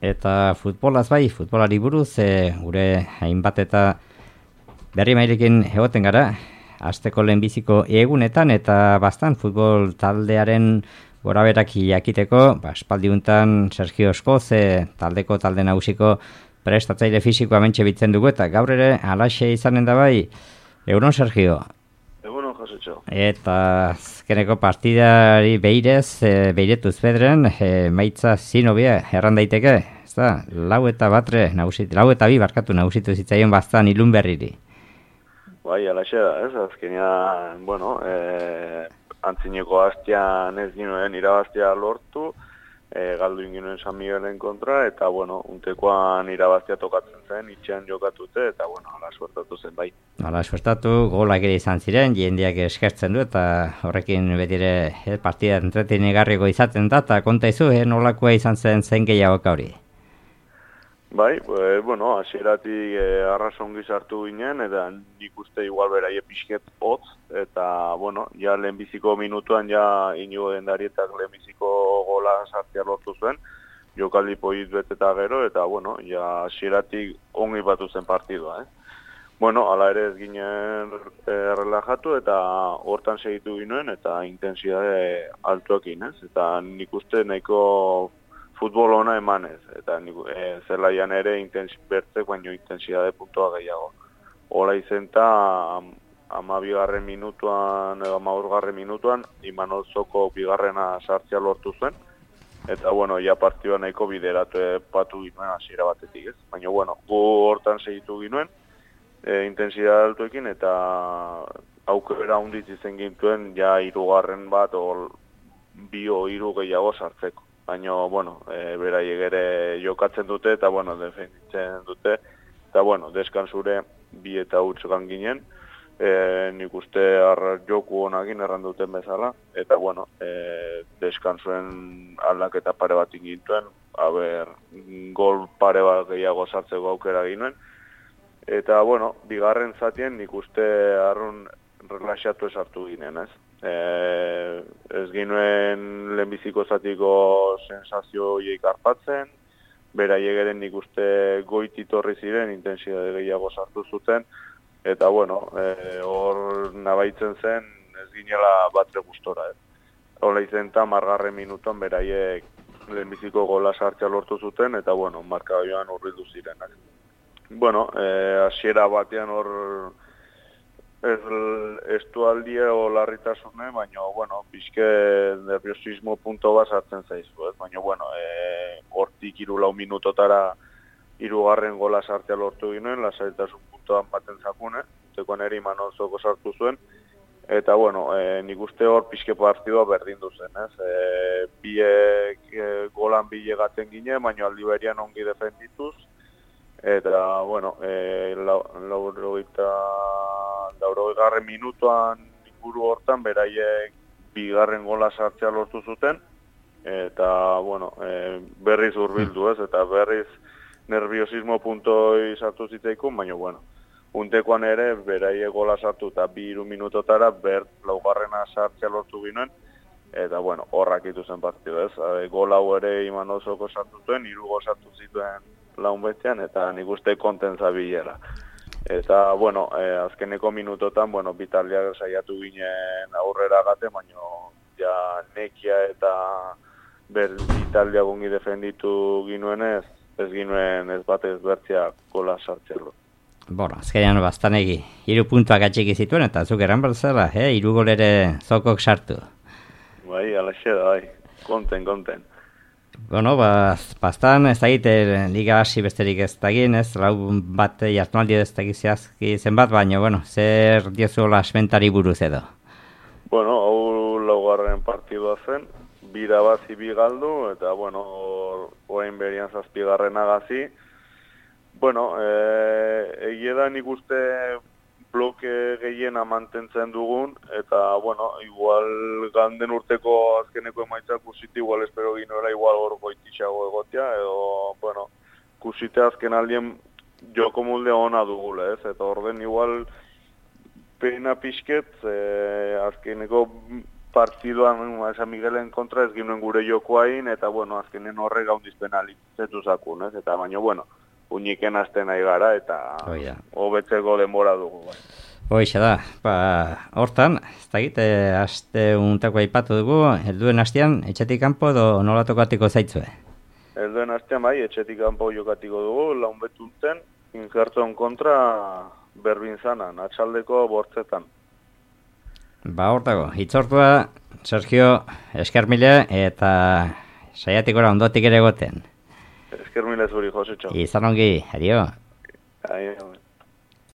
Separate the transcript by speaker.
Speaker 1: Eta futbolaz bai, futbolari buruz, gure hainbat eta berri mailekin egoten gara, asteko lehenbiziko egunetan eta bastan futbol taldearen goraberak jakiteko, espaldiuntan Sergio Oskoz, talde nagusiko prestatzaile fisikoa mentxe bitzen dugu, eta gaur ere alaxe izanen da bai, egunon Sergio.
Speaker 2: Egunon Josetxo.
Speaker 1: Eta azkeneko partidari beiretuz bedren, maitza zinobia erran daiteke, ez da, lau eta bi nagusitu zitzaion bastan ilun berriri.
Speaker 2: Bai, alaxe da, ez, azkenean, antzineko hastian ez ginoen irabaztea lortu, galdu inginoen San Miguelen kontra, eta, untekoan irabaztea tokatzen zen, itxean jokatute, eta, ala suertatu zen, bai.
Speaker 1: Ala suertatu, golak ere izan ziren, jendeak eskertzen du, eta horrekin betire partida entretenigarriko izaten da, eta konta izu, nolakoa izan zen gehiagoka hori?
Speaker 2: Bai, hasieratik arrasongi sartu ginen, eta nik uste igual beraie pixket hotz, eta, ja lehenbiziko minutuan, ja Inigo Dendarietak lehenbiziko gola sartzea lortu zuen, jokaldi poit beteta gero, eta, ja hasieratik ongi batu zen partidua, ala ere ez ginen relajatu, eta hortan segitu ginoen, eta intensidade altuekin, eta nik uste nahiko futbol ona emanez, eta zelaian ere bertzek, baino intensidade puntua gehiago. Hola izenta, 12. minutuan, edo 15. minutuan, Imanol Zoko bigarrena sartzea lortu zuen, eta, ja partidua nahiko bideratu patu ginoen hasiera batetik, ez? Baina, gu hortan segitu ginoen, intensidade altuekin, eta aukera hundiz izen gintuen, ja hirugarren bat, bi o hiru gehiago sartzeko. Baina, beraiek ere jokatzen dute, eta, defenditzen dute, eta, deskansure 2 eta utzukan ginen, nik uste joku honakin erran duten bezala, eta, deskansuen aldaketa pare bat ingintuen, gol pare bat gehiago sartzeko aukera ginen, eta, bigarren zatien nik uste arrun relaxatu esartu ginen, ez? Ez ginuen lehenbiziko zatiko sensazio hiek arpatzen, beraiek ere nik uste goiti torri ziren, intensidade gehiago sartu zuten, eta hor nabaitzen zen ez ginela batre gustora. Hola izen eta 10. minutuan beraiek lehenbiziko gola sartzea lortu zuten, eta markagailuan urbildu ziren. Hasiera batean hor estualdia o larritasune, baina, pixke nerviosismo punto bat sartzen zaizu, ez? Baina, hortik 3-4 minutotara 3. gola sartzea lortu ginen, lasaitasun puntoan baten zakune, tekoan ere Imanol Zoko sartu zuen, eta, nik uste hor pixke partidua berdindu zen, ez? Golan bilegaten ginen, baina aldi berian ongi defendituz, eta, 80. minutuan inguru hortan beraiek 2. gola sartzea lortu zuten, eta, berriz urbildu ez, eta berriz nerviosismo puntoi sartu zitzaikun, baina, untekoan ere beraiek gola sartu eta 2-3 minutotara 4. sartzea lortu ginen, eta, horrak ituzen partidu ez. Gol hau ere Imanol Zoko sartu zuen, 3 gol sartu zituen laun bestean, eta nik uste kontentza bilera. Eta, azkeneko minutotan, Bitaliak saiatu ginen aurrera gate, baina ja Nekia eta Bitaliak ongi defenditu ginuenez, ez ginuen ez batez bertzea gola sartzelo.
Speaker 1: Azkenean bastanegi, 3 puntuak atxiki zituen, eta zuk eran berzela, 3 gol ere Zokok sartu.
Speaker 2: Bai, alaxe da, bai, konten.
Speaker 1: Bastan ez dakit liga hasi besterik ez dagin, ez, lau bat jartunaldi ez dakit zehazki zenbat, baina, zer diozu lasmentari buruz edo?
Speaker 2: Hau 4. partidua zen, 2 irabazi 2 galdu, eta, orain berian 7. agazi. Egia da nik uste bloke gehiena mantentzen dugun, eta, igual ganden urteko azkeneko emaitzak kusite, igual espero ginoela, igual hor goitixago egotea, edo, kusite azken aldien joko mulde ona dugula, ez? Eta orden igual pena pixket, azkeneko partiduan San Miguelen kontra ez ginen gure jokoain, eta, bueno, azkenen horrek gaundiz penalizetu zakun, ez? Eta, baina, bueno, uniken azten nahi gara, eta hobetzeko denbora dugu. Bai.
Speaker 1: Hoixe da, hortan, ez da gite, aste untako aipatu dugu, helduen astean, etxetik kanpo edo nola tokatiko zaitzue?
Speaker 2: Helduen astean, bai, etxetik kanpo jokatiko dugu, laun betuntzen, Injertzon kontra berbin zanan, atxaldeko bortzetan.
Speaker 1: Hortago, hitzortua, Sergio, esker mile, eta saiatikora ondotik ere goten.
Speaker 2: Esker mile zuri, Josetxo.
Speaker 1: Izan ongi, adio.
Speaker 2: Adio.